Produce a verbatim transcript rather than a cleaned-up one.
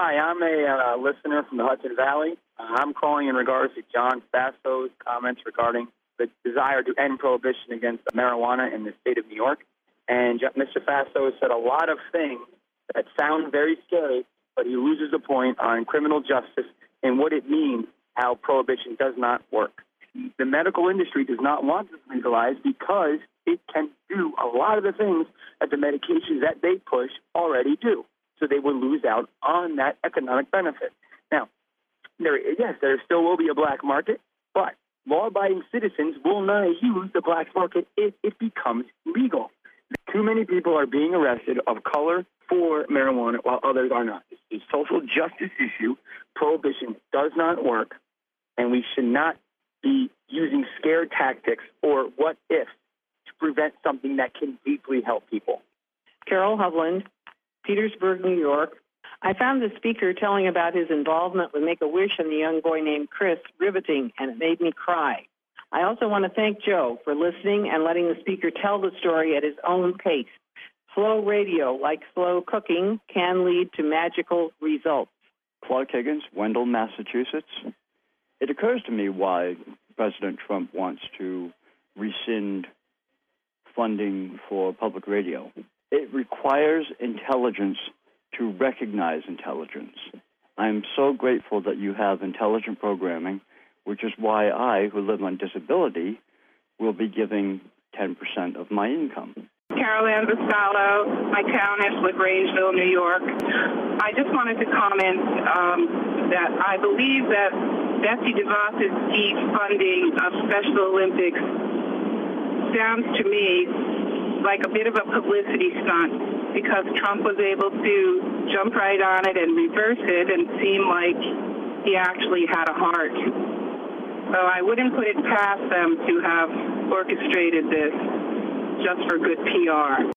Hi, I'm a uh, listener from the Hudson Valley. Uh, I'm calling in regards to John Fasso's comments regarding the desire to end prohibition against marijuana in the state of New York. And Mister Fasso said a lot of things that sound very scary, but he loses the point on criminal justice and what it means, how prohibition does not work. The medical industry does not want this legalized because it can do a lot of the things that the medications that they push already do. So they will lose out on that economic benefit. Now, there, yes, there still will be a black market, but law-abiding citizens will not use the black market if it becomes legal. Too many people are being arrested of color for marijuana while others are not. It's a social justice issue. Prohibition does not work, and we should not be using scare tactics or what if to prevent something that can deeply help people. Carol Hovland, Petersburg, New York. I found the speaker telling about his involvement with Make-A-Wish and the young boy named Chris riveting, and it made me cry. I also want to thank Joe for listening and letting the speaker tell the story at his own pace. Slow radio, like slow cooking, can lead to magical results. Clark Higgins, Wendell, Massachusetts. It occurs to me why President Trump wants to rescind funding for public radio. It requires intelligence to recognize intelligence. I'm so grateful that you have intelligent programming, which is why I, who live on disability, will be giving ten percent of my income. Carol Ann Vassallo, my town is LaGrangeville, New York. I just wanted to comment um, that I believe that Betsy DeVos's defunding of Special Olympics sounds to me like a bit of a publicity stunt, because Trump was able to jump right on it and reverse it and seem like he actually had a heart. So I wouldn't put it past them to have orchestrated this just for good P R.